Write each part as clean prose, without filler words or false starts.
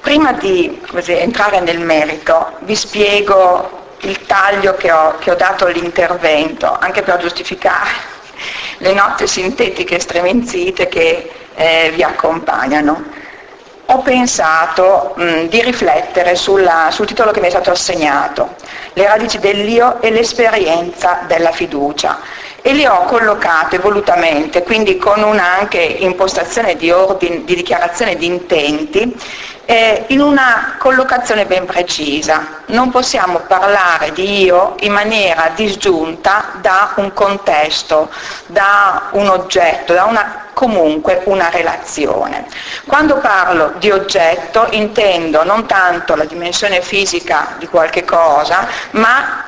prima di entrare nel merito, vi spiego il taglio che ho dato all'intervento, anche per giustificare le note sintetiche stremenzite che vi accompagnano. Ho pensato di riflettere sul titolo che mi è stato assegnato, le radici dell'io e l'esperienza della fiducia, e li ho collocate volutamente, quindi con una anche impostazione di ordine, di dichiarazione di intenti, in una collocazione ben precisa. Non possiamo parlare di io in maniera disgiunta da un contesto, da un oggetto, comunque una relazione. Quando parlo di oggetto intendo non tanto la dimensione fisica di qualche cosa, ma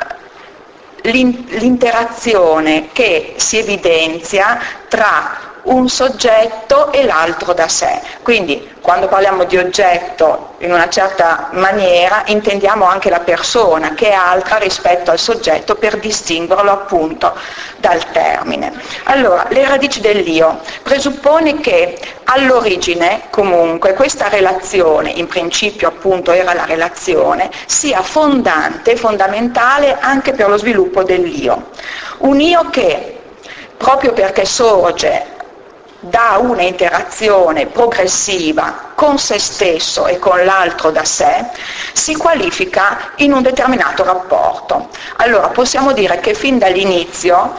l'interazione che si evidenzia tra un soggetto e l'altro da sé. Quindi quando parliamo di oggetto in una certa maniera intendiamo anche la persona, che è altra rispetto al soggetto, per distinguerlo appunto dal termine. Allora, le radici dell'io presuppone che all'origine comunque questa relazione, in principio appunto era la relazione, sia fondamentale anche per lo sviluppo dell'io. Un io che, proprio perché sorge da una interazione progressiva con se stesso e con l'altro da sé, si qualifica in un determinato rapporto. Allora possiamo dire che fin dall'inizio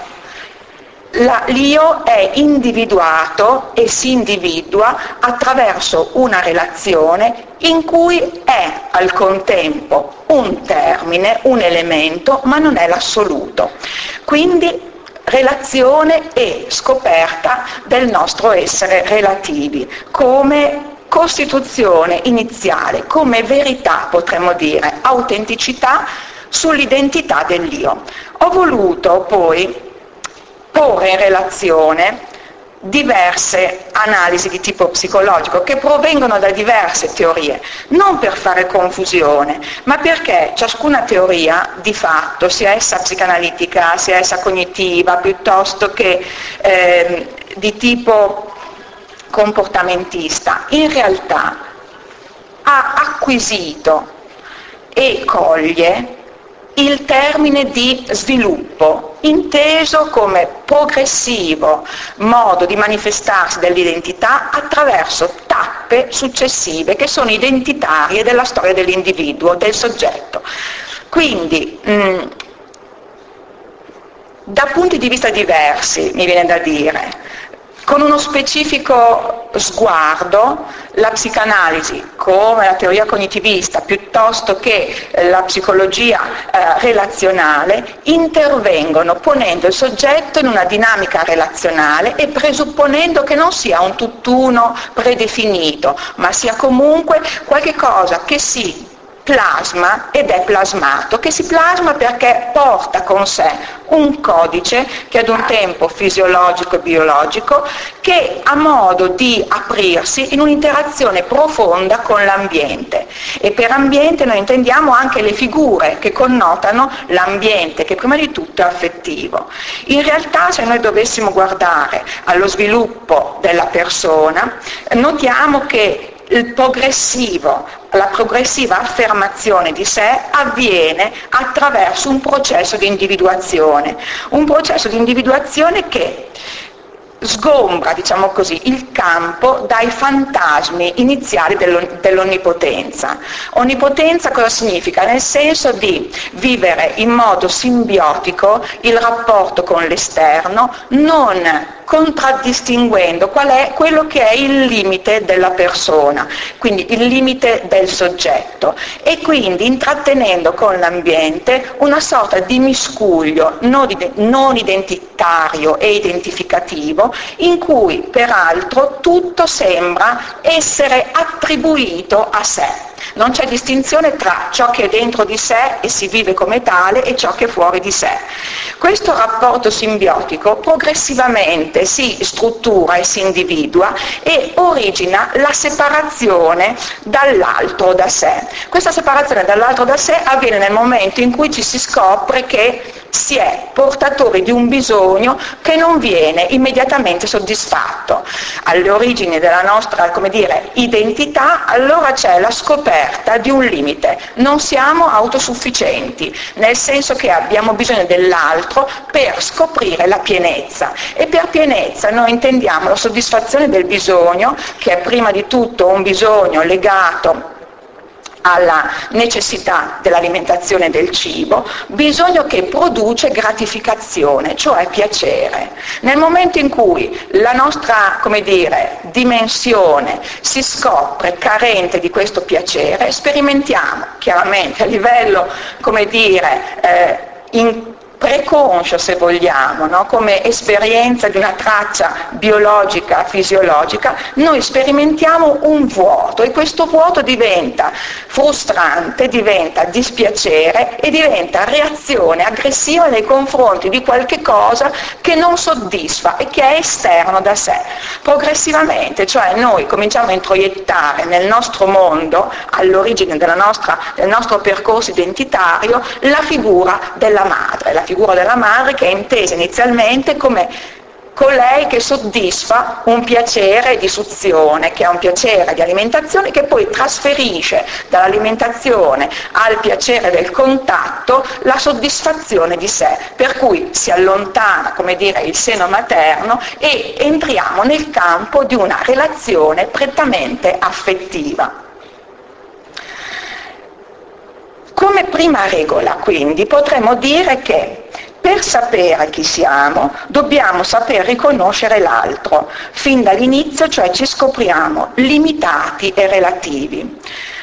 l'io è individuato e si individua attraverso una relazione in cui è al contempo un termine, un elemento, ma non è l'assoluto. Quindi relazione e scoperta del nostro essere relativi, come costituzione iniziale, come verità potremmo dire, autenticità sull'identità dell'io. Ho voluto poi porre in relazione diverse analisi di tipo psicologico che provengono da diverse teorie, non per fare confusione, ma perché ciascuna teoria di fatto, sia essa psicanalitica, sia essa cognitiva, piuttosto che di tipo comportamentista, in realtà ha acquisito e coglie il termine di sviluppo, inteso come progressivo modo di manifestarsi dell'identità attraverso tappe successive che sono identitarie della storia dell'individuo, del soggetto. Quindi, da punti di vista diversi, mi viene da dire, con uno specifico sguardo, la psicanalisi, come la teoria cognitivista, piuttosto che la psicologia relazionale, intervengono ponendo il soggetto in una dinamica relazionale e presupponendo che non sia un tutt'uno predefinito, ma sia comunque qualche cosa che si plasma ed è plasmato, che si plasma perché porta con sé un codice che ad un tempo fisiologico e biologico, che ha modo di aprirsi in un'interazione profonda con l'ambiente, e per ambiente noi intendiamo anche le figure che connotano l'ambiente, che prima di tutto è affettivo. In realtà, se noi dovessimo guardare allo sviluppo della persona, notiamo che la progressiva affermazione di sé avviene attraverso un processo di individuazione che sgombra, diciamo così, il campo dai fantasmi iniziali dell'onnipotenza. Onnipotenza cosa significa? Nel senso di vivere in modo simbiotico il rapporto con l'esterno, non contraddistinguendo qual è quello che è il limite della persona, quindi il limite del soggetto, e quindi intrattenendo con l'ambiente una sorta di miscuglio non identitario e identificativo, in cui peraltro tutto sembra essere attribuito a sé. Non c'è distinzione tra ciò che è dentro di sé e si vive come tale e ciò che è fuori di sé. Questo rapporto simbiotico progressivamente si struttura e si individua e origina la separazione dall'altro da sé. Questa separazione dall'altro da sé avviene nel momento in cui ci si scopre che si è portatori di un bisogno che non viene immediatamente soddisfatto. Alle origini della nostra, come dire, identità, allora c'è la scoperta di un limite. Non siamo autosufficienti, nel senso che abbiamo bisogno dell'altro per scoprire la pienezza. E per pienezza noi intendiamo la soddisfazione del bisogno, che è prima di tutto un bisogno legato alla necessità dell'alimentazione del cibo, bisogno che produce gratificazione, cioè piacere. Nel momento in cui la nostra, come dire, dimensione si scopre carente di questo piacere, sperimentiamo chiaramente a livello, come dire, preconscio, se vogliamo, no? Come esperienza di una traccia biologica, fisiologica, noi sperimentiamo un vuoto e questo vuoto diventa frustrante, diventa dispiacere e diventa reazione aggressiva nei confronti di qualche cosa che non soddisfa e che è esterno da sé. Progressivamente, cioè noi cominciamo a introiettare nel nostro mondo, all'origine del nostro percorso identitario, la figura della madre. La figura della madre che è intesa inizialmente come colei che soddisfa un piacere di suzione, che è un piacere di alimentazione, che poi trasferisce dall'alimentazione al piacere del contatto la soddisfazione di sé, per cui si allontana, come dire, il seno materno e entriamo nel campo di una relazione prettamente affettiva. Come prima regola, quindi, potremmo dire che per sapere chi siamo dobbiamo saper riconoscere l'altro. Fin dall'inizio, cioè, ci scopriamo limitati e relativi.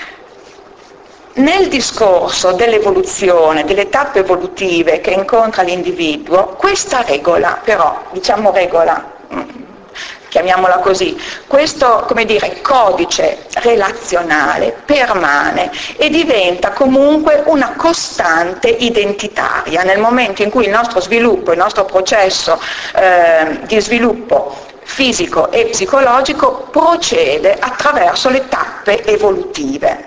Nel discorso dell'evoluzione, delle tappe evolutive che incontra l'individuo, questa regola, però, diciamo regola, chiamiamola così, questo, come dire, codice relazionale permane e diventa comunque una costante identitaria nel momento in cui il nostro sviluppo, il nostro processo di sviluppo fisico e psicologico procede attraverso le tappe evolutive.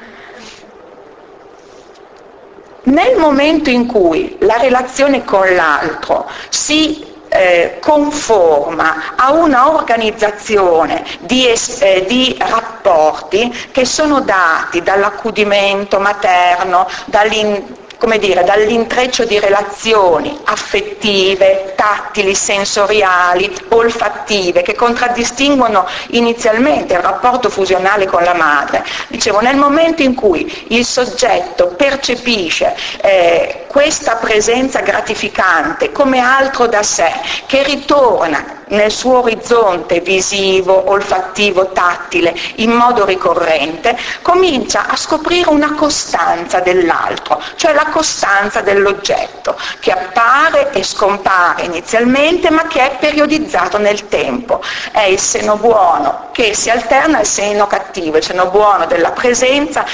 Nel momento in cui la relazione con l'altro si conforma a una organizzazione di rapporti che sono dati dall'accudimento materno, dall'intreccio di relazioni affettive, tattili, sensoriali, olfattive, che contraddistinguono inizialmente il rapporto fusionale con la madre. Dicevo, nel momento in cui il soggetto percepisce questa presenza gratificante come altro da sé, che ritorna nel suo orizzonte visivo, olfattivo, tattile, in modo ricorrente, comincia a scoprire una costanza dell'altro, cioè la costanza dell'oggetto, che appare e scompare inizialmente, ma che è periodizzato nel tempo. È il seno buono che si alterna al seno cattivo, il seno buono della presenza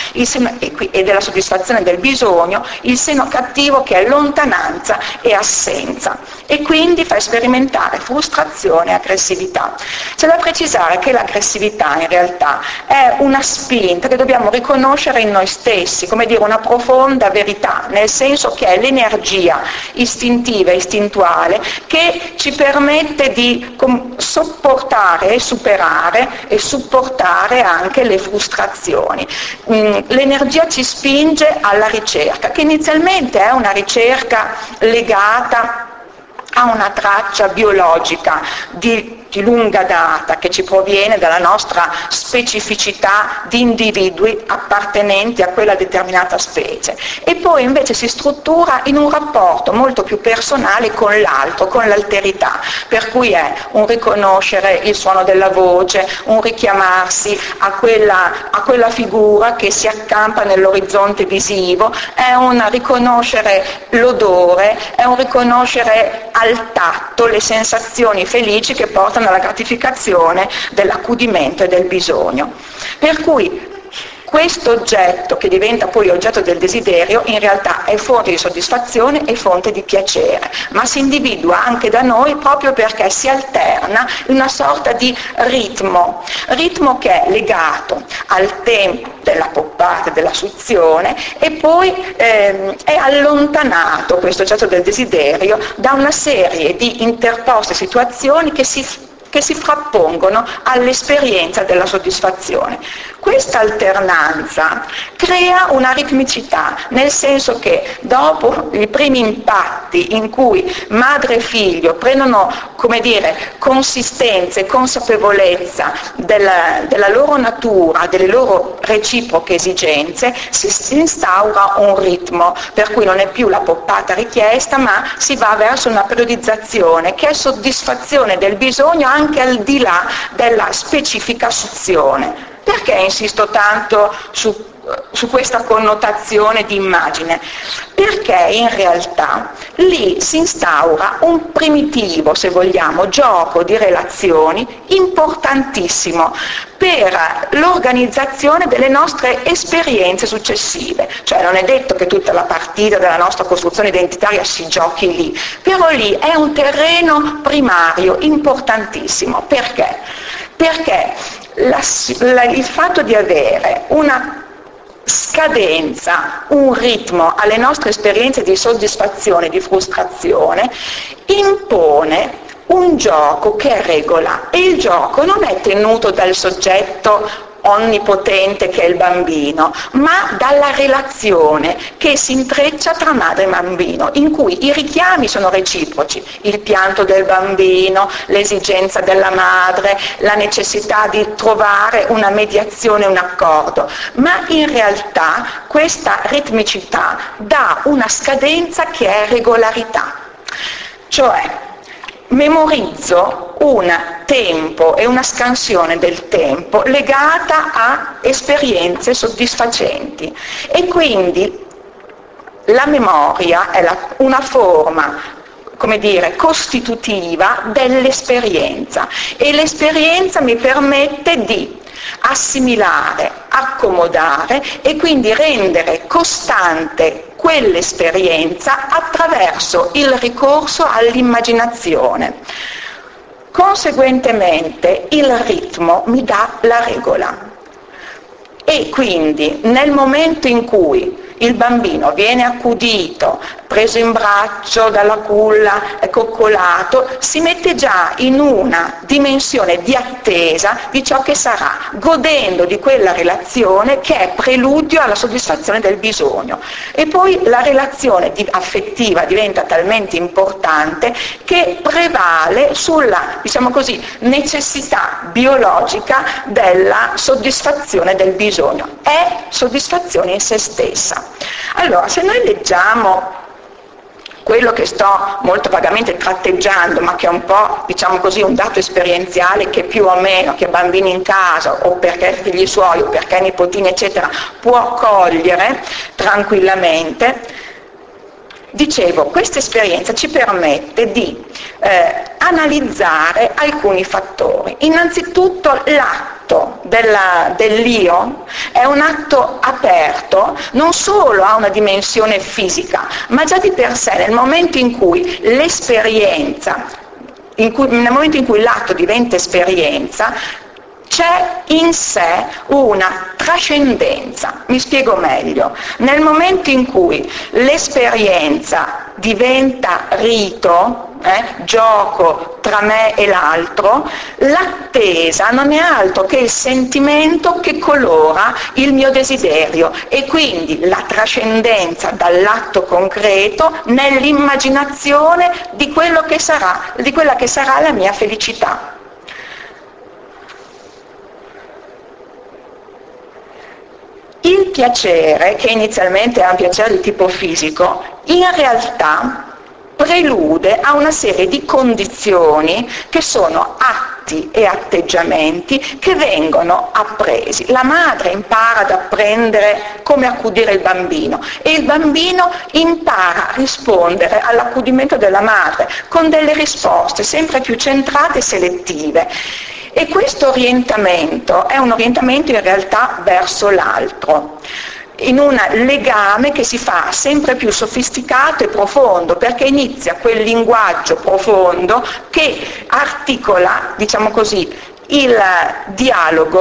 e della soddisfazione del bisogno, il seno cattivo che è lontananza e assenza, e quindi fa sperimentare frustrazione e aggressività. C'è da precisare che l'aggressività in realtà è una spinta che dobbiamo riconoscere in noi stessi, come dire, una profonda verità, nel senso che è l'energia istintiva e istintuale che ci permette di sopportare e superare e supportare anche le frustrazioni. L'energia ci spinge alla ricerca, che inizialmente è una ricerca legata a una traccia biologica di lunga data che ci proviene dalla nostra specificità di individui appartenenti a quella determinata specie, e poi invece si struttura in un rapporto molto più personale con l'altro, con l'alterità, per cui è un riconoscere il suono della voce, un richiamarsi a quella figura che si accampa nell'orizzonte visivo, è un riconoscere l'odore, è un riconoscere al tatto le sensazioni felici che portano alla gratificazione dell'accudimento e del bisogno. Per cui questo oggetto, che diventa poi oggetto del desiderio, in realtà è fonte di soddisfazione e fonte di piacere, ma si individua anche da noi proprio perché si alterna in una sorta di ritmo che è legato al tempo della parte della suzione e poi è allontanato questo oggetto del desiderio da una serie di interposte situazioni che si frappongono all'esperienza della soddisfazione. Questa alternanza crea una ritmicità, nel senso che dopo i primi impatti in cui madre e figlio prendono, come dire, consistenza e consapevolezza della loro natura, delle loro reciproche esigenze, si instaura un ritmo, per cui non è più la poppata richiesta, ma si va verso una periodizzazione che è soddisfazione del bisogno anche al di là della specifica suzione. Perché insisto tanto su questa connotazione di immagine? Perché in realtà lì si instaura un primitivo, se vogliamo, gioco di relazioni importantissimo per l'organizzazione delle nostre esperienze successive. Cioè non è detto che tutta la partita della nostra costruzione identitaria si giochi lì, però lì è un terreno primario importantissimo. Perché? Perché il fatto di avere una scadenza, un ritmo alle nostre esperienze di soddisfazione, di frustrazione, impone un gioco che regola, e il gioco non è tenuto dal soggetto onnipotente che è il bambino, ma dalla relazione che si intreccia tra madre e bambino, in cui i richiami sono reciproci, il pianto del bambino, l'esigenza della madre, la necessità di trovare una mediazione, un accordo, ma in realtà questa ritmicità dà una scadenza che è regolarità, cioè memorizzo un tempo e una scansione del tempo legata a esperienze soddisfacenti, e quindi la memoria è una forma, come dire, costitutiva dell'esperienza, e l'esperienza mi permette di assimilare, accomodare e quindi rendere costante quell'esperienza attraverso il ricorso all'immaginazione. Conseguentemente il ritmo mi dà la regola, e quindi nel momento in cui il bambino viene accudito, preso in braccio dalla culla, coccolato, si mette già in una dimensione di attesa di ciò che sarà, godendo di quella relazione che è preludio alla soddisfazione del bisogno. E poi la relazione affettiva diventa talmente importante che prevale sulla, diciamo così, necessità biologica della soddisfazione del bisogno. È soddisfazione in se stessa. Allora, se noi leggiamo quello che sto molto vagamente tratteggiando, ma che è un po', diciamo così, un dato esperienziale che più o meno, che bambini in casa, o perché figli suoi, o perché nipotini, eccetera, può cogliere tranquillamente. Dicevo, questa esperienza ci permette di analizzare alcuni fattori. Innanzitutto l'atto dell'io è un atto aperto, non solo a una dimensione fisica, ma già di per sé, nel momento in cui l'esperienza, nel momento in cui l'atto diventa esperienza, c'è in sé una trascendenza. Mi spiego meglio. Nel momento in cui l'esperienza diventa rito, gioco tra me e l'altro, l'attesa non è altro che il sentimento che colora il mio desiderio, e quindi la trascendenza dall'atto concreto nell'immaginazione di quello che sarà, di quella che sarà la mia felicità. Il piacere, che inizialmente è un piacere di tipo fisico, in realtà prelude a una serie di condizioni che sono atti e atteggiamenti che vengono appresi. La madre impara ad apprendere come accudire il bambino, e il bambino impara a rispondere all'accudimento della madre con delle risposte sempre più centrate e selettive. E questo orientamento è un orientamento in realtà verso l'altro, in un legame che si fa sempre più sofisticato e profondo, perché inizia quel linguaggio profondo che articola, diciamo così, il dialogo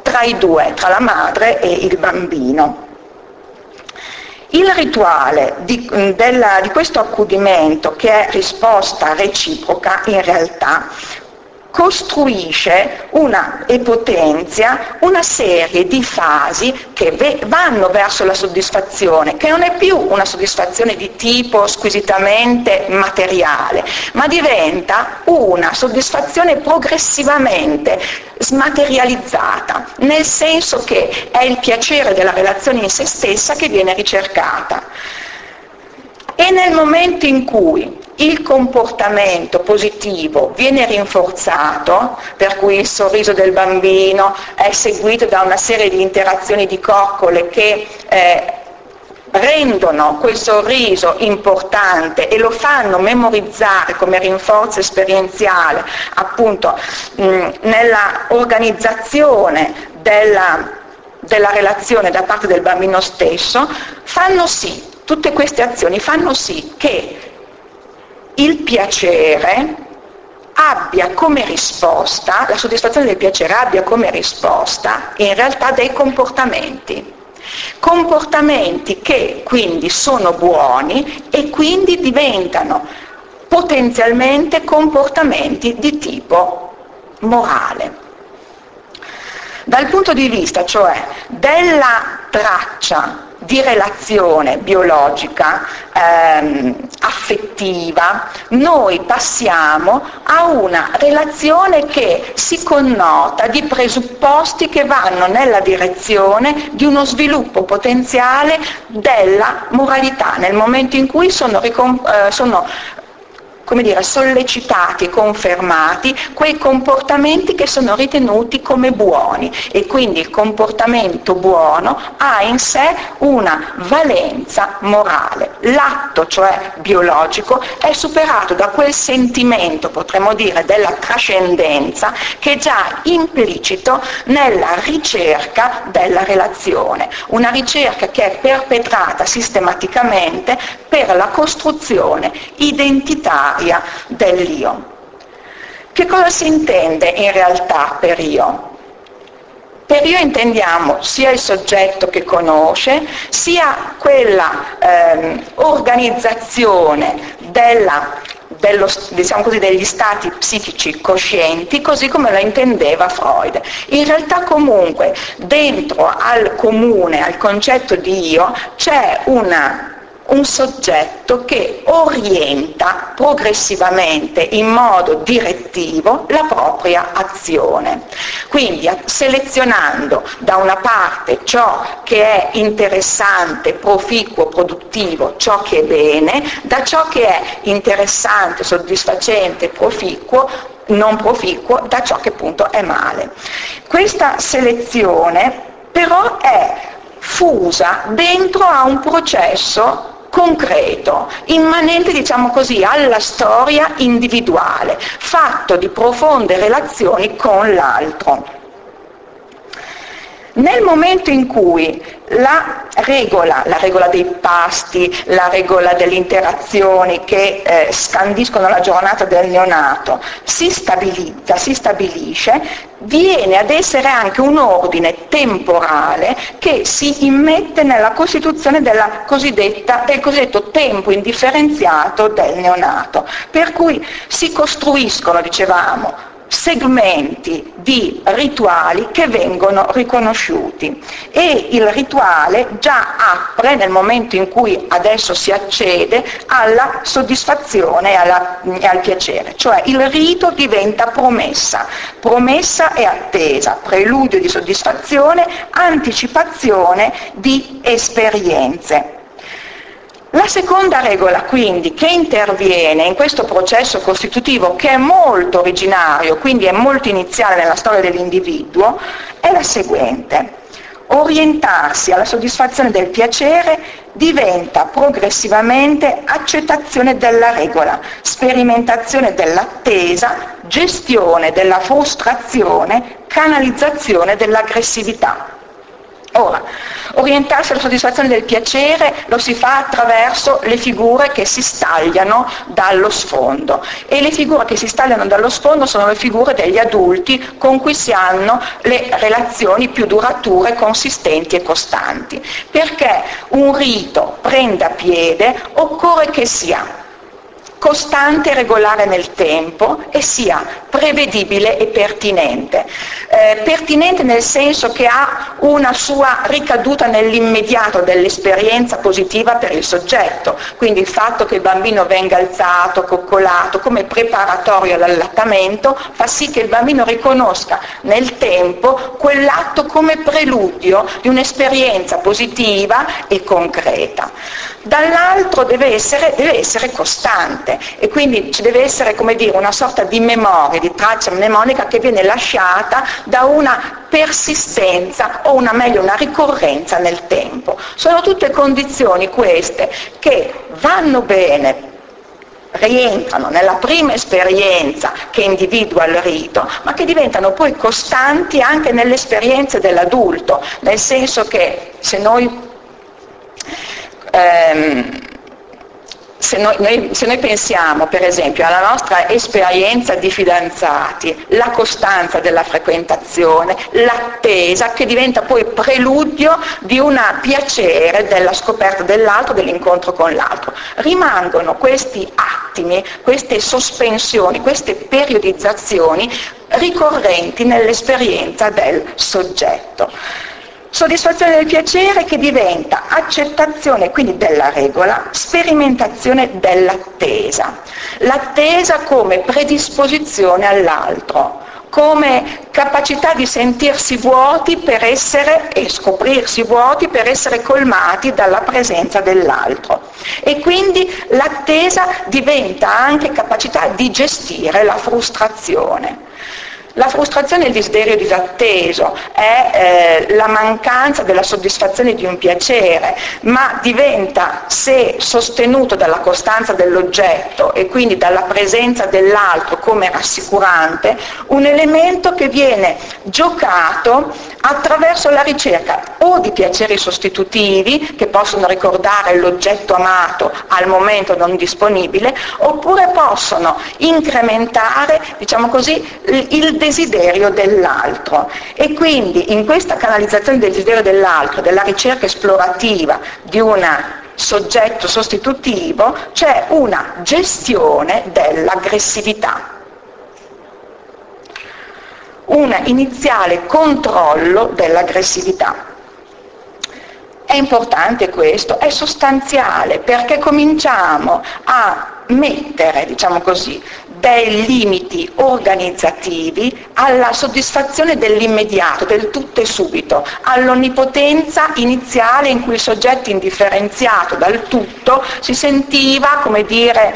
tra i due, tra la madre e il bambino. Il rituale di questo accudimento, che è risposta reciproca, in realtà costruisce e potenzia una serie di fasi che vanno verso la soddisfazione, che non è più una soddisfazione di tipo squisitamente materiale, ma diventa una soddisfazione progressivamente smaterializzata, nel senso che è il piacere della relazione in se stessa che viene ricercata. E nel momento in cui il comportamento positivo viene rinforzato, per cui il sorriso del bambino è seguito da una serie di interazioni di coccole che rendono quel sorriso importante e lo fanno memorizzare come rinforzo esperienziale, appunto, nella organizzazione della relazione da parte del bambino stesso, tutte queste azioni fanno sì che il piacere abbia come risposta, la soddisfazione del piacere abbia come risposta in realtà dei comportamenti che quindi sono buoni e quindi diventano potenzialmente comportamenti di tipo morale. Dal punto di vista cioè della traccia di relazione biologica, affettiva, noi passiamo a una relazione che si connota di presupposti che vanno nella direzione di uno sviluppo potenziale della moralità, nel momento in cui sono sollecitati e confermati quei comportamenti che sono ritenuti come buoni, e quindi il comportamento buono ha in sé una valenza morale. L'atto, cioè biologico, è superato da quel sentimento, potremmo dire, della trascendenza che è già implicito nella ricerca della relazione, una ricerca che è perpetrata sistematicamente per la costruzione identitaria dell'io. Che cosa si intende in realtà per io? Per io intendiamo sia il soggetto che conosce, sia quella organizzazione degli stati psichici coscienti, così come la intendeva Freud. In realtà comunque dentro al comune, al concetto di io, c'è un soggetto che orienta progressivamente in modo direttivo la propria azione. Quindi selezionando da una parte ciò che è interessante, proficuo, produttivo, ciò che è bene, da ciò che è interessante, soddisfacente, proficuo, non proficuo, da ciò che appunto è male. Questa selezione però è fusa dentro a un processo concreto, immanente, diciamo così, alla storia individuale, fatto di profonde relazioni con l'altro. Nel momento in cui la regola dei pasti, la regola delle interazioni che scandiscono la giornata del neonato si stabilizza, si stabilisce, viene ad essere anche un ordine temporale che si immette nella costituzione del cosiddetto tempo indifferenziato del neonato, per cui si costruiscono, dicevamo, segmenti di rituali che vengono riconosciuti, e il rituale già apre, nel momento in cui adesso si accede, alla soddisfazione e al piacere, cioè il rito diventa promessa e attesa, preludio di soddisfazione, anticipazione di esperienze. La seconda regola, quindi, che interviene in questo processo costitutivo, che è molto originario, quindi è molto iniziale nella storia dell'individuo, è la seguente: orientarsi alla soddisfazione del piacere diventa progressivamente accettazione della regola, sperimentazione dell'attesa, gestione della frustrazione, canalizzazione dell'aggressività. Ora, Orientarsi alla soddisfazione del piacere lo si fa attraverso le figure che si stagliano dallo sfondo, e le figure che si stagliano dallo sfondo sono le figure degli adulti con cui si hanno le relazioni più durature, consistenti e costanti. Perché un rito prenda piede occorre che sia costante e regolare nel tempo e sia prevedibile e pertinente. Pertinente nel senso che ha una sua ricaduta nell'immediato dell'esperienza positiva per il soggetto, quindi il fatto che il bambino venga alzato, coccolato come preparatorio all'allattamento fa sì che il bambino riconosca nel tempo quell'atto come preludio di un'esperienza positiva e concreta. Dall'altro deve essere costante, e quindi ci deve essere, come dire, una sorta di memoria, di traccia mnemonica che viene lasciata da una persistenza o una ricorrenza nel tempo. Sono tutte condizioni queste che vanno bene, rientrano nella prima esperienza che individua il rito, ma che diventano poi costanti anche nelle esperienze dell'adulto, nel senso che se noi pensiamo per esempio alla nostra esperienza di fidanzati, la costanza della frequentazione, l'attesa che diventa poi preludio di un piacere della scoperta dell'altro, dell'incontro con l'altro, rimangono questi attimi, queste sospensioni, queste periodizzazioni ricorrenti nell'esperienza del soggetto. Soddisfazione del piacere che diventa accettazione quindi della regola, sperimentazione dell'attesa. L'attesa come predisposizione all'altro, come capacità di sentirsi vuoti per essere e scoprirsi vuoti per essere colmati dalla presenza dell'altro. E quindi l'attesa diventa anche capacità di gestire la frustrazione. La frustrazione è il desiderio disatteso, è la mancanza della soddisfazione di un piacere, ma diventa, se sostenuto dalla costanza dell'oggetto e quindi dalla presenza dell'altro come rassicurante, un elemento che viene giocato attraverso la ricerca o di piaceri sostitutivi che possono ricordare l'oggetto amato al momento non disponibile, oppure possono incrementare, diciamo così, il desiderio dell'altro. E quindi in questa canalizzazione del desiderio dell'altro, della ricerca esplorativa di un soggetto sostitutivo, c'è una gestione dell'aggressività, un iniziale controllo dell'aggressività. È importante questo, è sostanziale, perché cominciamo a mettere, diciamo così, dei limiti organizzativi alla soddisfazione dell'immediato, del tutto e subito, all'onnipotenza iniziale in cui il soggetto indifferenziato dal tutto si sentiva, come dire,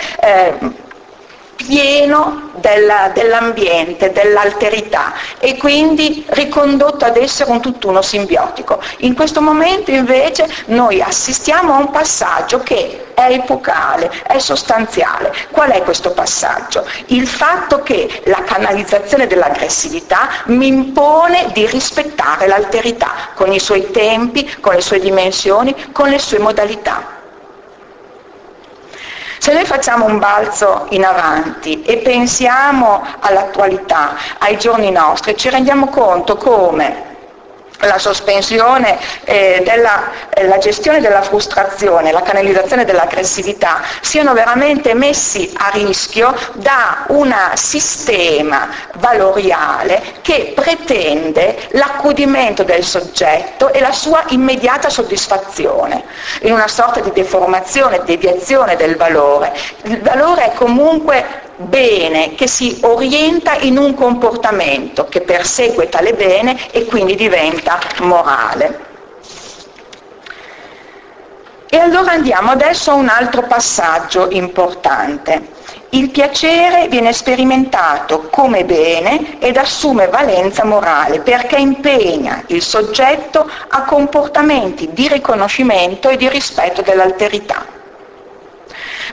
pieno dell'ambiente, dell'alterità, e quindi ricondotto ad essere un tutt'uno simbiotico. In questo momento invece noi assistiamo a un passaggio che è epocale, è sostanziale. Qual è questo passaggio? Il fatto che la canalizzazione dell'aggressività mi impone di rispettare l'alterità con i suoi tempi, con le sue dimensioni, con le sue modalità. Se noi facciamo un balzo in avanti e pensiamo all'attualità, ai giorni nostri, ci rendiamo conto come la sospensione la gestione della frustrazione, la canalizzazione dell'aggressività siano veramente messi a rischio da un sistema valoriale che pretende l'accudimento del soggetto e la sua immediata soddisfazione, in una sorta di deformazione, deviazione del valore. Il valore è comunque bene che si orienta in un comportamento che persegue tale bene e quindi diventa morale. E allora andiamo adesso a un altro passaggio importante. Il piacere viene sperimentato come bene ed assume valenza morale perché impegna il soggetto a comportamenti di riconoscimento e di rispetto dell'alterità.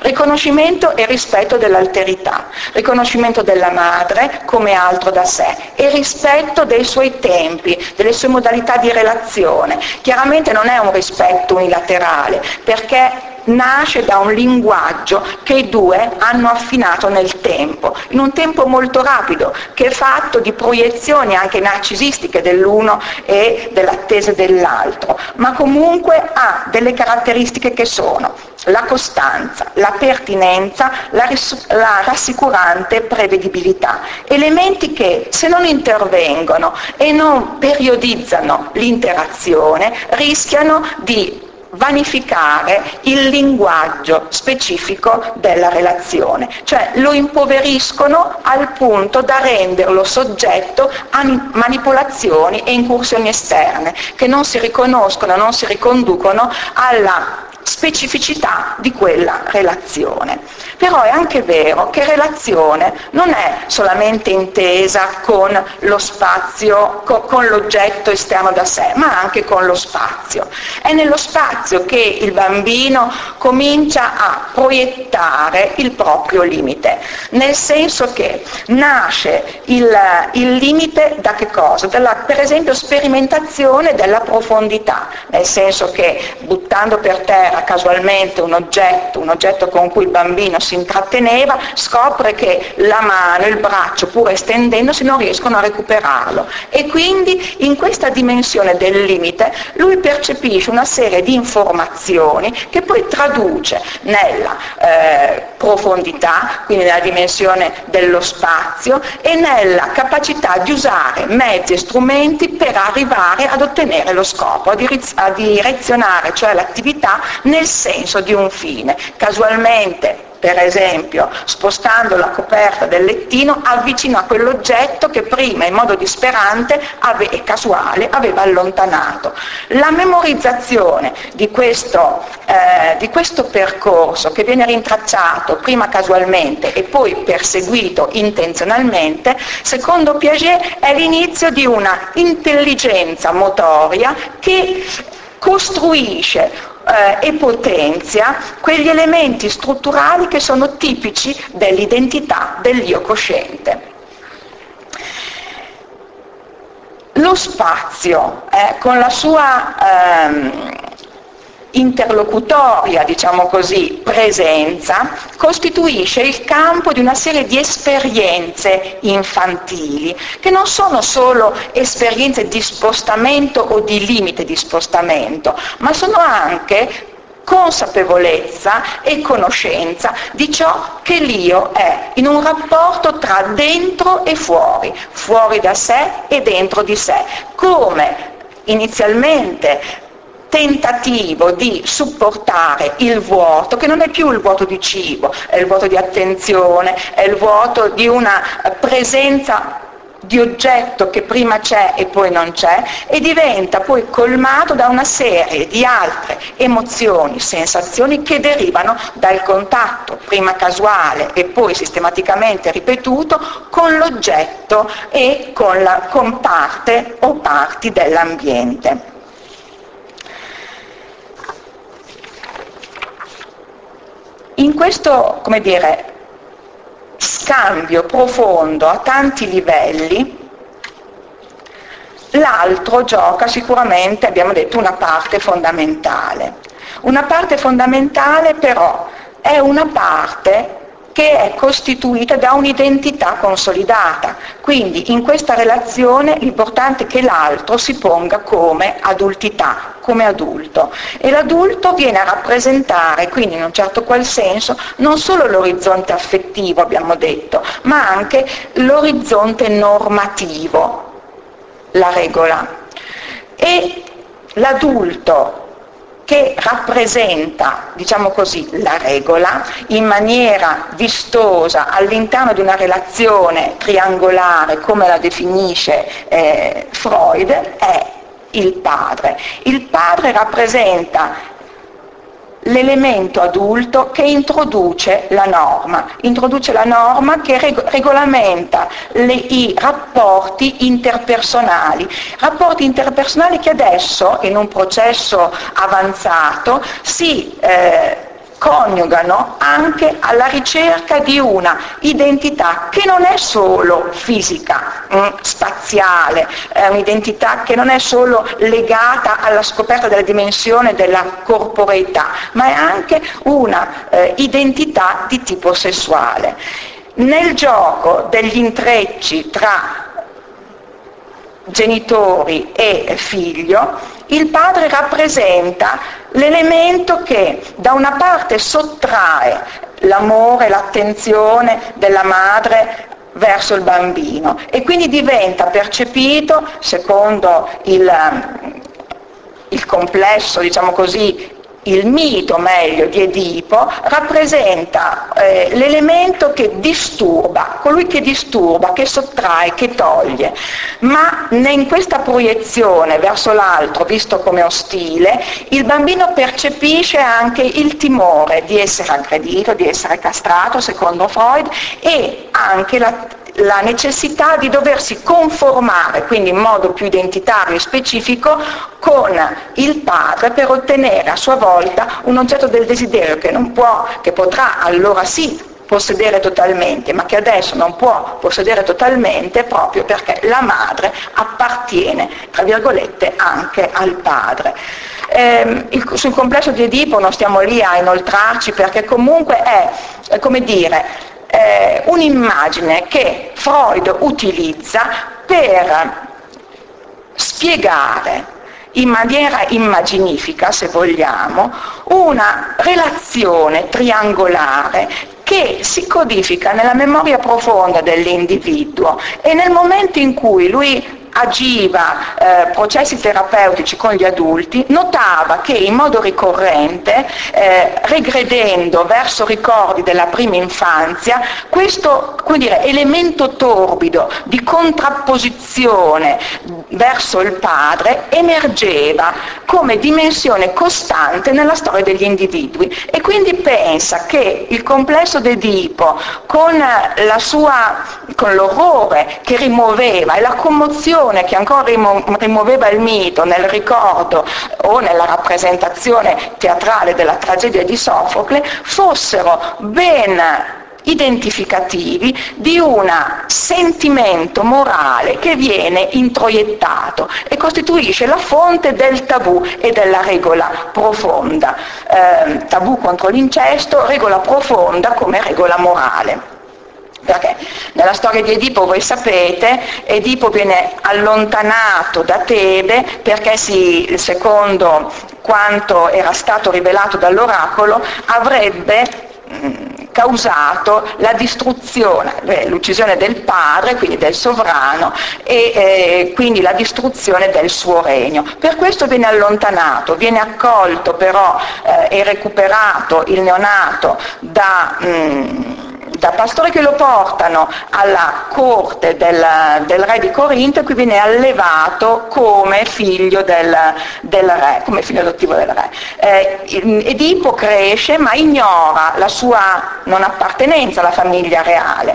Riconoscimento e rispetto dell'alterità, riconoscimento della madre come altro da sé e rispetto dei suoi tempi, delle sue modalità di relazione. Chiaramente non è un rispetto unilaterale, perché nasce da un linguaggio che i due hanno affinato nel tempo, in un tempo molto rapido, che è fatto di proiezioni anche narcisistiche dell'uno e dell'attesa dell'altro, ma comunque ha delle caratteristiche che sono la costanza, la pertinenza, la rassicurante prevedibilità, elementi che se non intervengono e non periodizzano l'interazione rischiano di vanificare il linguaggio specifico della relazione, cioè lo impoveriscono al punto da renderlo soggetto a manipolazioni e incursioni esterne che non si riconoscono, non si riconducono alla specificità di quella relazione. Però è anche vero che relazione non è solamente intesa con lo spazio, con l'oggetto esterno da sé, ma anche con lo spazio. È nello spazio che il bambino comincia a proiettare il proprio limite, nel senso che nasce il limite da che cosa? Dalla, per esempio, sperimentazione della profondità, nel senso che buttando per terra casualmente un oggetto con cui il bambino si intratteneva, scopre che la mano, il braccio, pur estendendosi, non riescono a recuperarlo, e quindi in questa dimensione del limite lui percepisce una serie di informazioni che poi traduce nella profondità, quindi nella dimensione dello spazio, e nella capacità di usare mezzi e strumenti per arrivare ad ottenere lo scopo, a direzionare cioè l'attività nel senso di un fine. Casualmente, per esempio, spostando la coperta del lettino, avvicina a quell'oggetto che prima in modo disperante e casuale aveva allontanato. La memorizzazione di questo percorso, che viene rintracciato prima casualmente e poi perseguito intenzionalmente, secondo Piaget è l'inizio di una intelligenza motoria che costruisce e potenzia quegli elementi strutturali che sono tipici dell'identità dell'io cosciente. Lo spazio, con la sua interlocutoria, diciamo così, presenza, costituisce il campo di una serie di esperienze infantili, che non sono solo esperienze di spostamento o di limite di spostamento, ma sono anche consapevolezza e conoscenza di ciò che l'io è, in un rapporto tra dentro e fuori, fuori da sé e dentro di sé, come inizialmente tentativo di supportare il vuoto, che non è più il vuoto di cibo, è il vuoto di attenzione, è il vuoto di una presenza di oggetto che prima c'è e poi non c'è, e diventa poi colmato da una serie di altre emozioni, sensazioni che derivano dal contatto, prima casuale e poi sistematicamente ripetuto, con l'oggetto e con parte o parti dell'ambiente. In questo, come dire, scambio profondo a tanti livelli, l'altro gioca sicuramente, abbiamo detto, una parte fondamentale. Una parte fondamentale però è una parte che è costituita da un'identità consolidata, quindi in questa relazione l'importante è che l'altro si ponga come adultità, come adulto, e l'adulto viene a rappresentare quindi in un certo qual senso non solo l'orizzonte affettivo, abbiamo detto, ma anche l'orizzonte normativo, la regola. E l'adulto che rappresenta, diciamo così, la regola in maniera vistosa all'interno di una relazione triangolare, come la definisce Freud, è il padre. Il padre rappresenta l'elemento adulto che introduce la norma che regolamenta i rapporti interpersonali che adesso, in un processo avanzato, si coniugano anche alla ricerca di una identità che non è solo fisica, spaziale, è un'identità che non è solo legata alla scoperta della dimensione della corporeità, ma è anche una identità di tipo sessuale. Nel gioco degli intrecci tra genitori e figlio, il padre rappresenta l'elemento che da una parte sottrae l'amore, l'attenzione della madre verso il bambino e quindi diventa percepito, secondo il complesso, diciamo così, il mito meglio di Edipo, rappresenta l'elemento che disturba, colui che disturba, che sottrae, che toglie, ma in questa proiezione verso l'altro, visto come ostile, il bambino percepisce anche il timore di essere aggredito, di essere castrato, secondo Freud, e anche la necessità di doversi conformare, quindi in modo più identitario e specifico, con il padre per ottenere a sua volta un oggetto del desiderio che potrà allora sì possedere totalmente, ma che adesso non può possedere totalmente proprio perché la madre appartiene, tra virgolette, anche al padre. Sul complesso di Edipo non stiamo lì a inoltrarci perché comunque è, come dire, un'immagine che Freud utilizza per spiegare in maniera immaginifica, se vogliamo, una relazione triangolare che si codifica nella memoria profonda dell'individuo e nel momento in cui lui agiva processi terapeutici con gli adulti, notava che in modo ricorrente, regredendo verso ricordi della prima infanzia, questo, come dire, elemento torbido di contrapposizione verso il padre emergeva come dimensione costante nella storia degli individui e quindi pensa che il complesso d'Edipo con l'orrore che rimuoveva e la commozione che ancora rimuoveva il mito nel ricordo o nella rappresentazione teatrale della tragedia di Sofocle fossero ben identificativi di un sentimento morale che viene introiettato e costituisce la fonte del tabù e della regola profonda. Tabù contro l'incesto, regola profonda come regola morale. Perché nella storia di Edipo, voi sapete, Edipo viene allontanato da Tebe perché secondo quanto era stato rivelato dall'oracolo, avrebbe causato la distruzione, l'uccisione del padre, quindi del sovrano, e quindi la distruzione del suo regno. Per questo viene allontanato, viene accolto però e recuperato il neonato da pastori che lo portano alla corte del re di Corinto e qui viene allevato come figlio del re, come figlio adottivo del re. Edipo cresce ma ignora la sua non appartenenza alla famiglia reale,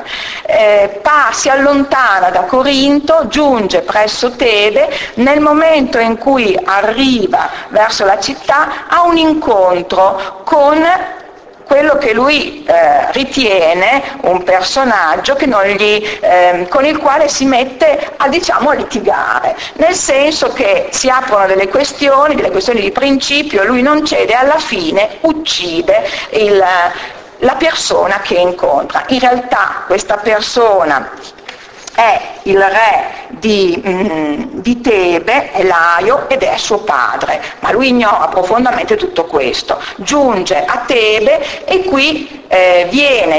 si allontana da Corinto, giunge presso Tebe, nel momento in cui arriva verso la città ha un incontro con quello che lui ritiene un personaggio che con il quale si mette a litigare, nel senso che si aprono delle questioni di principio, lui non cede, alla fine uccide la persona che incontra. In realtà questa persona è il re di Tebe, è Laio, ed è suo padre, ma lui ignora profondamente tutto questo. Giunge a Tebe e qui viene,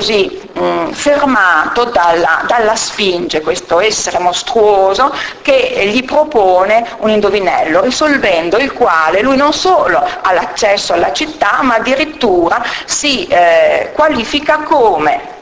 fermato dalla Sfinge, questo essere mostruoso che gli propone un indovinello, risolvendo il quale lui non solo ha l'accesso alla città, ma addirittura si qualifica come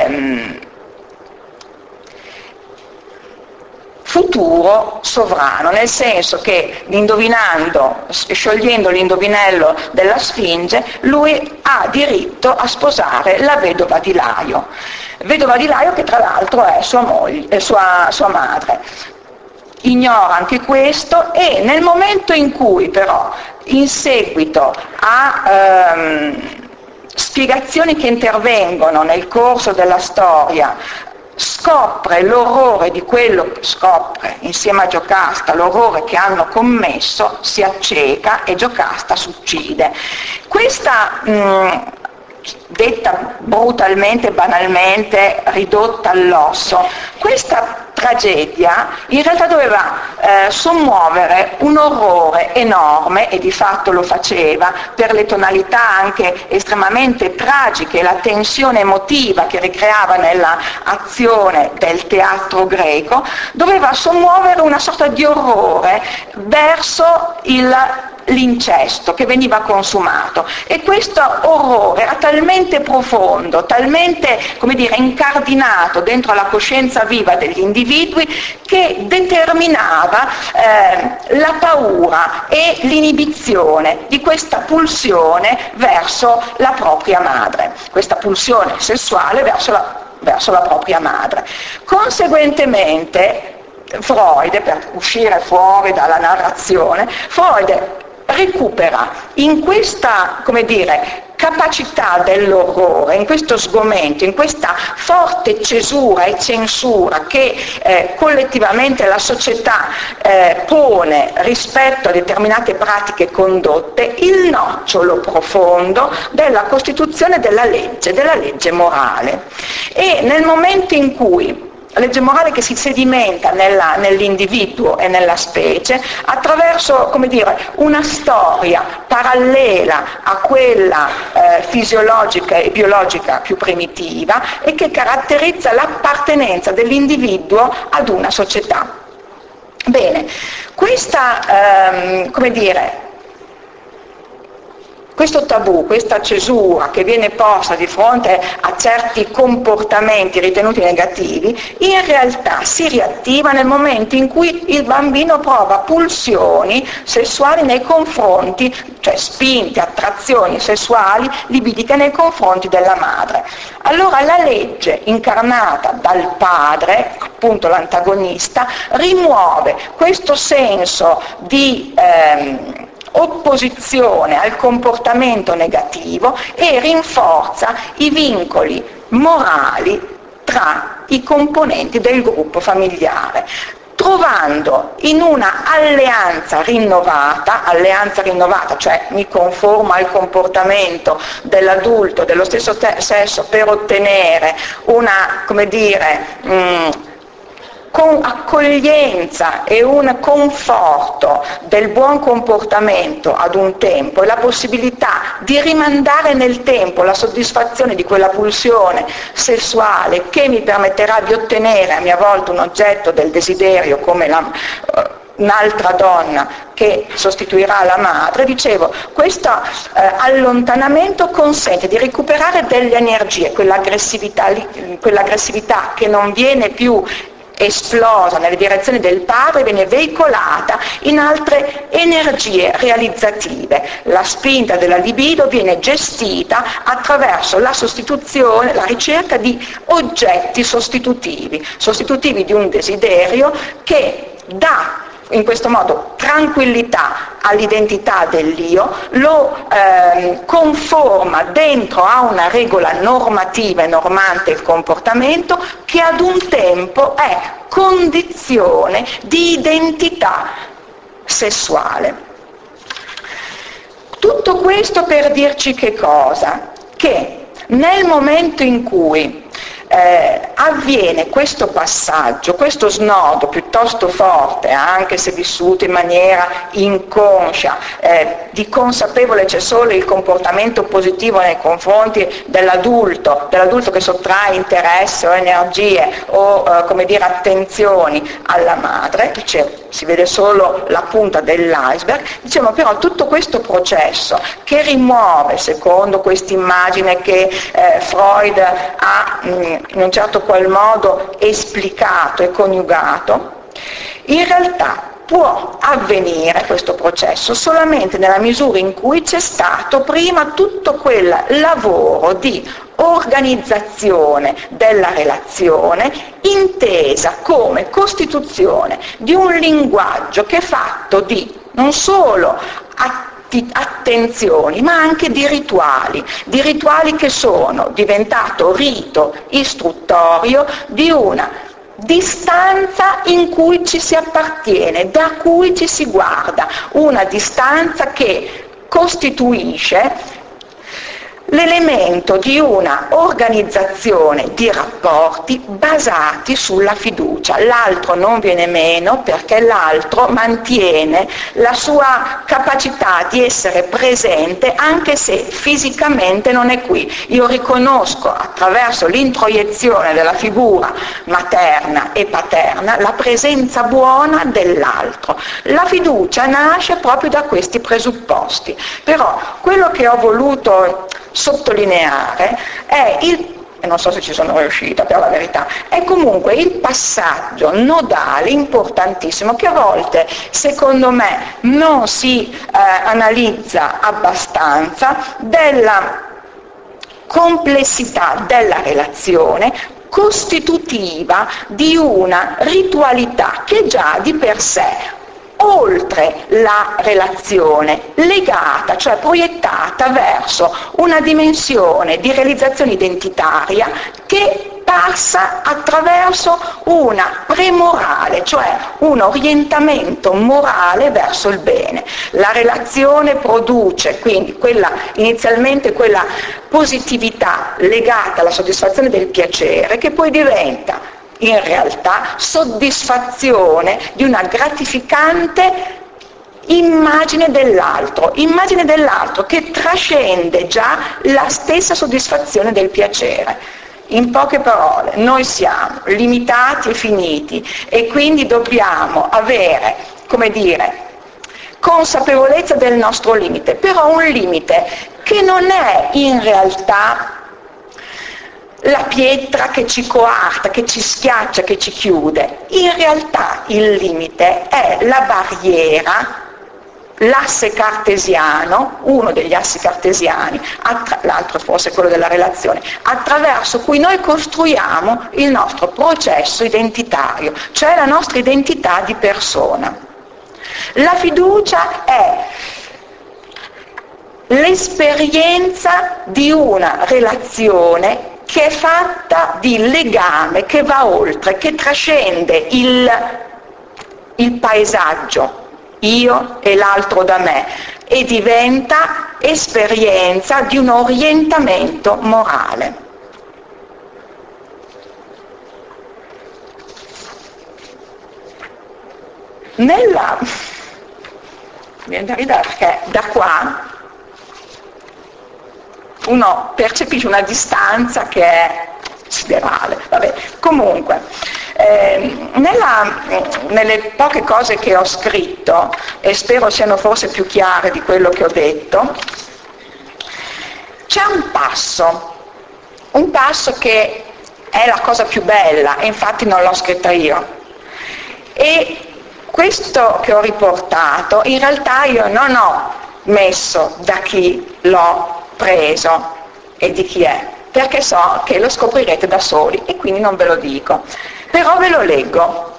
futuro sovrano, nel senso che sciogliendo l'indovinello della Sfinge, lui ha diritto a sposare la vedova di Laio che tra l'altro è sua madre. Ignora anche questo e nel momento in cui però in seguito a spiegazioni che intervengono nel corso della storia, scopre l'orrore di quello che scopre insieme a Giocasta, l'orrore che hanno commesso, si acceca e Giocasta si uccide. Questa detta brutalmente, banalmente, ridotta all'osso, questa tragedia in realtà doveva sommuovere un orrore enorme, e di fatto lo faceva per le tonalità anche estremamente tragiche, la tensione emotiva che ricreava nella azione del teatro greco, doveva sommuovere una sorta di orrore verso l'incesto che veniva consumato, e questo orrore era talmente profondo, talmente, come dire, incardinato dentro la coscienza viva degli individui, che determinava la paura e l'inibizione di questa pulsione verso la propria madre, questa pulsione sessuale verso la propria madre. Conseguentemente Freud, per uscire fuori dalla narrazione, Freud recupera in questa, come dire, capacità dell'orrore, in questo sgomento, in questa forte cesura e censura che collettivamente la società pone rispetto a determinate pratiche condotte, il nocciolo profondo della costituzione della legge morale. E nel momento in cui la legge morale che si sedimenta nell'individuo e nella specie attraverso, come dire, una storia parallela a quella fisiologica e biologica più primitiva, e che caratterizza l'appartenenza dell'individuo ad una società. Bene, come dire, questo tabù, questa cesura che viene posta di fronte a certi comportamenti ritenuti negativi, in realtà si riattiva nel momento in cui il bambino prova pulsioni sessuali nei confronti, cioè spinte, attrazioni sessuali, libidiche nei confronti della madre. Allora la legge incarnata dal padre, appunto l'antagonista, rimuove questo senso di opposizione al comportamento negativo e rinforza i vincoli morali tra i componenti del gruppo familiare, trovando in una alleanza rinnovata, cioè mi conformo al comportamento dell'adulto dello stesso sesso per ottenere una, come dire, con accoglienza e un conforto del buon comportamento ad un tempo, e la possibilità di rimandare nel tempo la soddisfazione di quella pulsione sessuale che mi permetterà di ottenere a mia volta un oggetto del desiderio come un'altra donna che sostituirà la madre. Dicevo, questo allontanamento consente di recuperare delle energie, quell'aggressività che non viene più esplosa nelle direzioni del padre, viene veicolata in altre energie realizzative. La spinta della libido viene gestita attraverso la sostituzione, la ricerca di oggetti sostitutivi di un desiderio che dà in questo modo tranquillità all'identità dell'io, lo conforma dentro a una regola normativa e normante il comportamento, che ad un tempo è condizione di identità sessuale. Tutto questo per dirci che cosa? Che nel momento in cui avviene questo passaggio, questo snodo piuttosto forte, anche se vissuto in maniera inconscia, di consapevole c'è solo il comportamento positivo nei confronti dell'adulto che sottrae interesse o energie o come dire attenzioni alla madre, si vede solo la punta dell'iceberg. Diciamo però tutto questo processo che rimuove, secondo questa immagine che Freud ha in un certo qual modo esplicato e coniugato, in realtà può avvenire questo processo solamente nella misura in cui c'è stato prima tutto quel lavoro di organizzazione della relazione intesa come costituzione di un linguaggio che è fatto di non solo attenzioni, ma anche di rituali che sono diventato rito istruttorio di una distanza in cui ci si appartiene, da cui ci si guarda, una distanza che costituisce l'elemento di una organizzazione di rapporti basati sulla fiducia. L'altro non viene meno perché l'altro mantiene la sua capacità di essere presente anche se fisicamente non è qui. Io riconosco attraverso l'introiezione della figura materna e paterna la presenza buona dell'altro. La fiducia nasce proprio da questi presupposti, però quello che ho voluto sottolineare è e non so se ci sono riuscita per la verità, è comunque il passaggio nodale importantissimo che a volte secondo me non si analizza abbastanza, della complessità della relazione costitutiva di una ritualità che già di per sé, oltre la relazione, legata, cioè proiettata verso una dimensione di realizzazione identitaria che passa attraverso una premorale, cioè un orientamento morale verso il bene. La relazione produce quindi inizialmente quella positività legata alla soddisfazione del piacere che poi diventa in realtà soddisfazione di una gratificante immagine dell'altro che trascende già la stessa soddisfazione del piacere. In poche parole, noi siamo limitati e finiti e quindi dobbiamo avere, consapevolezza del nostro limite, però un limite che non è in realtà la pietra che ci coarta, che ci schiaccia, che ci chiude. In realtà il limite è la barriera, l'asse cartesiano, uno degli assi cartesiani, l'altro forse quello della relazione, attraverso cui noi costruiamo il nostro processo identitario, cioè la nostra identità di persona. La fiducia è l'esperienza di una relazione che è fatta di legame, che va oltre, che trascende il paesaggio, io e l'altro da me, e diventa esperienza di un orientamento morale. Viene da ridere perché da qua uno percepisce una distanza che è siderale. Vabbè. Comunque, nelle poche cose che ho scritto, e spero siano forse più chiare di quello che ho detto, c'è un passo che è la cosa più bella, e infatti non l'ho scritta io. E questo che ho riportato, in realtà io non ho messo da chi l'ho preso e di chi è, perché so che lo scoprirete da soli e quindi non ve lo dico, però ve lo leggo.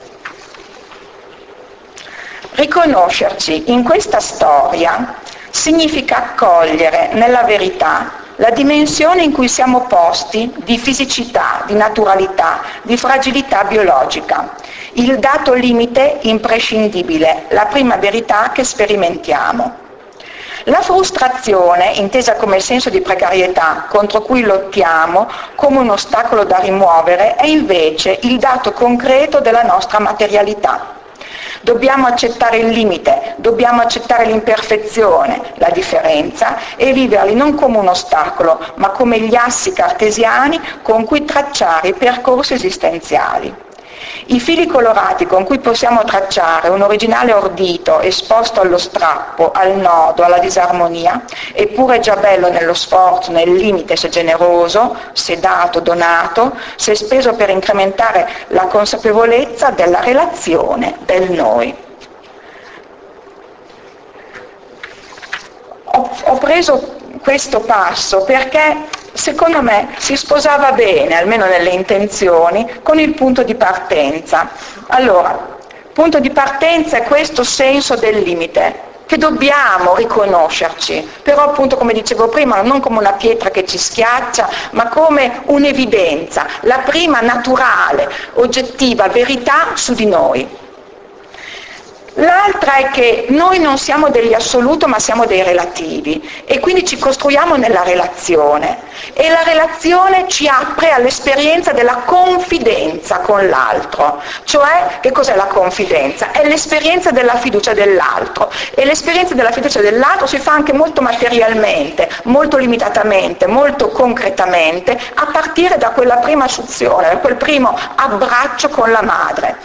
Riconoscerci in questa storia significa accogliere nella verità la dimensione in cui siamo posti di fisicità, di naturalità, di fragilità biologica, il dato limite imprescindibile, la prima verità che sperimentiamo. La frustrazione, intesa come senso di precarietà contro cui lottiamo come un ostacolo da rimuovere, è invece il dato concreto della nostra materialità. Dobbiamo accettare il limite, dobbiamo accettare l'imperfezione, la differenza e viverli non come un ostacolo, ma come gli assi cartesiani con cui tracciare i percorsi esistenziali. I fili colorati con cui possiamo tracciare un originale ordito esposto allo strappo, al nodo, alla disarmonia, eppure già bello nello sforzo, nel limite se generoso, se dato, donato, se speso per incrementare la consapevolezza della relazione del noi. Ho preso questo passo perché secondo me si sposava bene, almeno nelle intenzioni, con il punto di partenza. Allora, punto di partenza è questo senso del limite, che dobbiamo riconoscerci, però appunto come dicevo prima non come una pietra che ci schiaccia, ma come un'evidenza, la prima naturale, oggettiva verità su di noi. L'altra è che noi non siamo degli assoluti ma siamo dei relativi e quindi ci costruiamo nella relazione e la relazione ci apre all'esperienza della confidenza con l'altro, cioè che cos'è la confidenza? È l'esperienza della fiducia dell'altro e l'esperienza della fiducia dell'altro si fa anche molto materialmente, molto limitatamente, molto concretamente a partire da quella prima suzione, da quel primo abbraccio con la madre.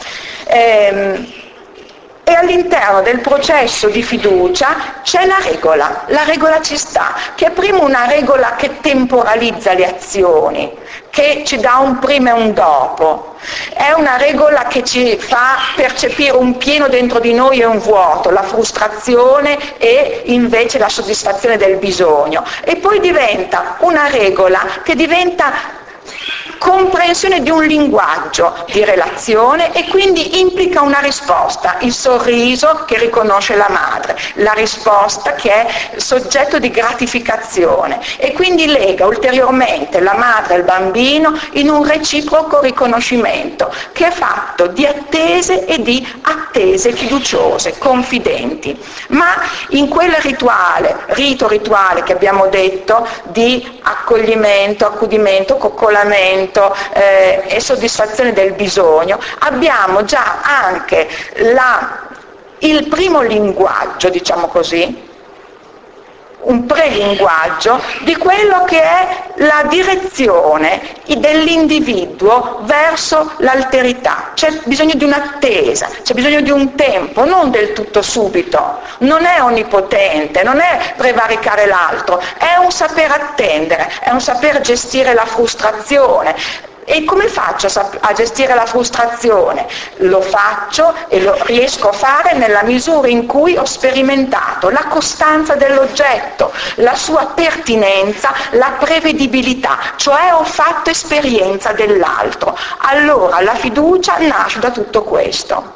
E all'interno del processo di fiducia c'è la regola ci sta, che è prima una regola che temporalizza le azioni, che ci dà un prima e un dopo, è una regola che ci fa percepire un pieno dentro di noi e un vuoto, la frustrazione e invece la soddisfazione del bisogno, e poi diventa una regola che diventa comprensione di un linguaggio di relazione e quindi implica una risposta, il sorriso che riconosce la madre, la risposta che è soggetto di gratificazione e quindi lega ulteriormente la madre e il bambino in un reciproco riconoscimento che è fatto di attese e di attese fiduciose, confidenti. Ma in quel rito rituale che abbiamo detto di accoglimento, accudimento, coccolamento, e soddisfazione del bisogno, abbiamo già anche il primo linguaggio, diciamo così, un prelinguaggio di quello che è la direzione dell'individuo verso l'alterità. C'è bisogno di un'attesa, c'è bisogno di un tempo, non del tutto subito, non è onnipotente, non è prevaricare l'altro, è un saper attendere, è un saper gestire la frustrazione. E come faccio a gestire la frustrazione? Lo faccio e lo riesco a fare nella misura in cui ho sperimentato la costanza dell'oggetto, la sua pertinenza, la prevedibilità, cioè ho fatto esperienza dell'altro. Allora la fiducia nasce da tutto questo.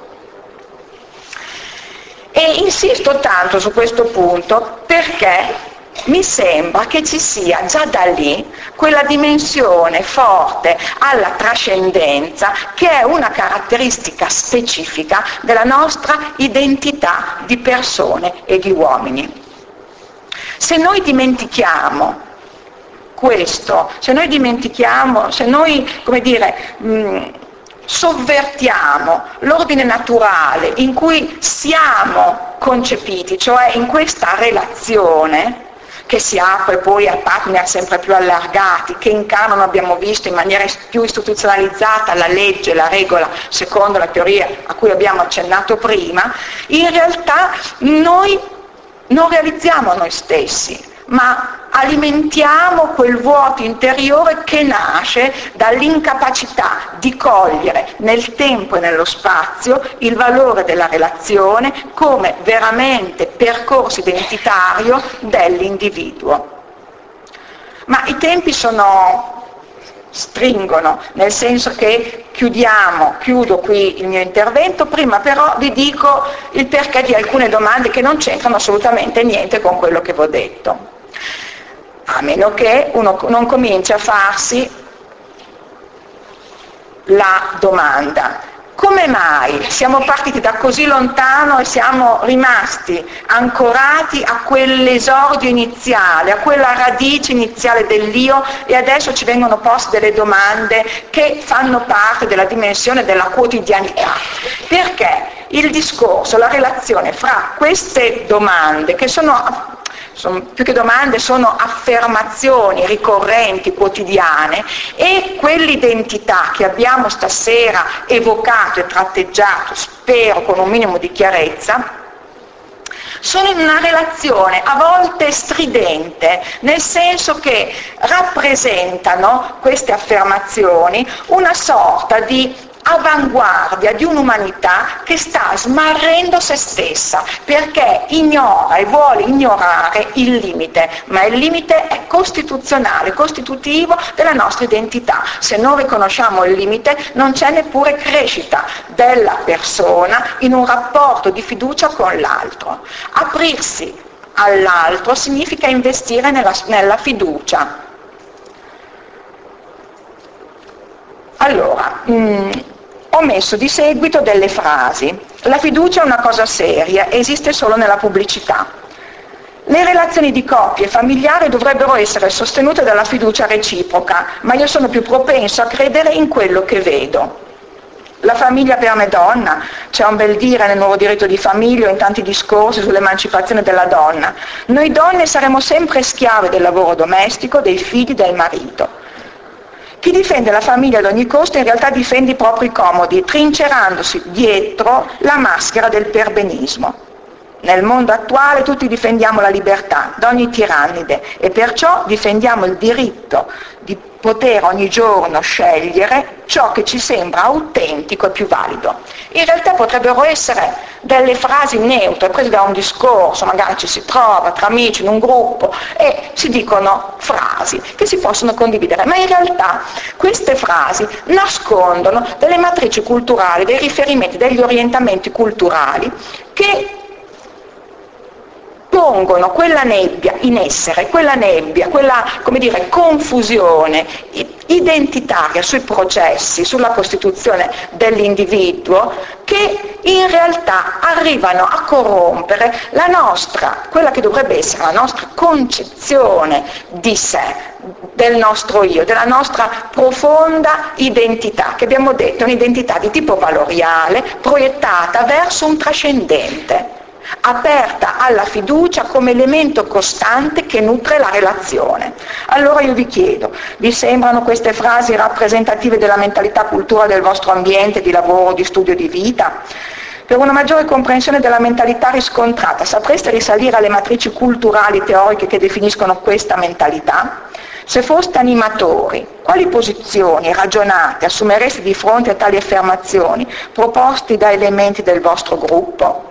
E insisto tanto su questo punto perché mi sembra che ci sia già da lì quella dimensione forte alla trascendenza che è una caratteristica specifica della nostra identità di persone e di uomini. Se noi dimentichiamo questo, se noi, come dire, sovvertiamo l'ordine naturale in cui siamo concepiti, cioè in questa relazione, che si apre poi a partner sempre più allargati, che incarnano, abbiamo visto, in maniera più istituzionalizzata la legge, la regola, secondo la teoria a cui abbiamo accennato prima, in realtà noi non realizziamo noi stessi, ma alimentiamo quel vuoto interiore che nasce dall'incapacità di cogliere nel tempo e nello spazio il valore della relazione come veramente percorso identitario dell'individuo. Ma i tempi stringono, nel senso che chiudo qui il mio intervento, prima però vi dico il perché di alcune domande che non c'entrano assolutamente niente con quello che vi ho detto. A meno che uno non cominci a farsi la domanda: come mai siamo partiti da così lontano e siamo rimasti ancorati a quell'esordio iniziale, a quella radice iniziale dell'io, e adesso ci vengono poste delle domande che fanno parte della dimensione della quotidianità? Perché il discorso, la relazione fra queste domande, che sono più che domande, sono affermazioni ricorrenti, quotidiane, e quell'identità che abbiamo stasera evocato e tratteggiato, spero con un minimo di chiarezza, sono in una relazione a volte stridente, nel senso che rappresentano queste affermazioni una sorta di avanguardia di un'umanità che sta smarrendo se stessa, perché ignora e vuole ignorare il limite, ma il limite è costituzionale, costitutivo della nostra identità. Se non riconosciamo il limite non c'è neppure crescita della persona in un rapporto di fiducia con l'altro. Aprirsi all'altro significa investire nella fiducia. Allora, ho messo di seguito delle frasi. La fiducia è una cosa seria, esiste solo nella pubblicità. Le relazioni di coppia e familiari dovrebbero essere sostenute dalla fiducia reciproca, ma io sono più propenso a credere in quello che vedo. La famiglia per me donna, c'è un bel dire nel nuovo diritto di famiglia, in tanti discorsi sull'emancipazione della donna. Noi donne saremo sempre schiave del lavoro domestico, dei figli, del marito. Chi difende la famiglia ad ogni costo in realtà difende i propri comodi, trincerandosi dietro la maschera del perbenismo. Nel mondo attuale tutti difendiamo la libertà da ogni tirannide e perciò difendiamo il diritto di poter ogni giorno scegliere ciò che ci sembra autentico e più valido. In realtà potrebbero essere delle frasi neutre, prese da un discorso, magari ci si trova tra amici in un gruppo e si dicono frasi che si possono condividere, ma in realtà queste frasi nascondono delle matrici culturali, dei riferimenti, degli orientamenti culturali che pongono quella nebbia in essere, quella nebbia, quella, come dire, confusione identitaria sui processi, sulla costituzione dell'individuo, che in realtà arrivano a corrompere la nostra, quella che dovrebbe essere la nostra concezione di sé, del nostro io, della nostra profonda identità, che abbiamo detto è un'identità di tipo valoriale, proiettata verso un trascendente, aperta alla fiducia come elemento costante che nutre la relazione. Allora io vi chiedo, vi sembrano queste frasi rappresentative della mentalità cultura del vostro ambiente di lavoro, di studio, di vita? Per una maggiore comprensione della mentalità riscontrata, sapreste risalire alle matrici culturali teoriche che definiscono questa mentalità? Se foste animatori, quali posizioni ragionate assumereste di fronte a tali affermazioni proposti da elementi del vostro gruppo?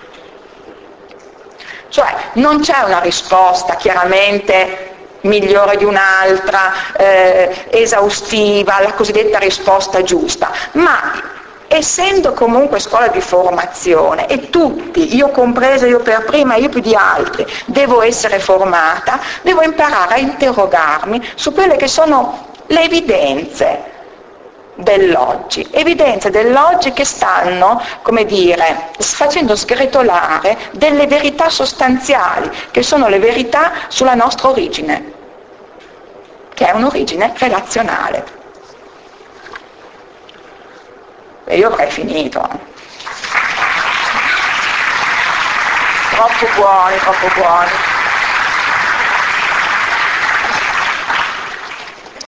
Cioè non c'è una risposta chiaramente migliore di un'altra, esaustiva, la cosiddetta risposta giusta, ma essendo comunque scuola di formazione e tutti, io compresa, io per prima, io più di altri, devo essere formata, devo imparare a interrogarmi su quelle che sono le evidenze dell'oggi che stanno, come dire, facendo sgretolare delle verità sostanziali, che sono le verità sulla nostra origine, che è un'origine relazionale. E io avrei finito. Troppo buoni, troppo buoni.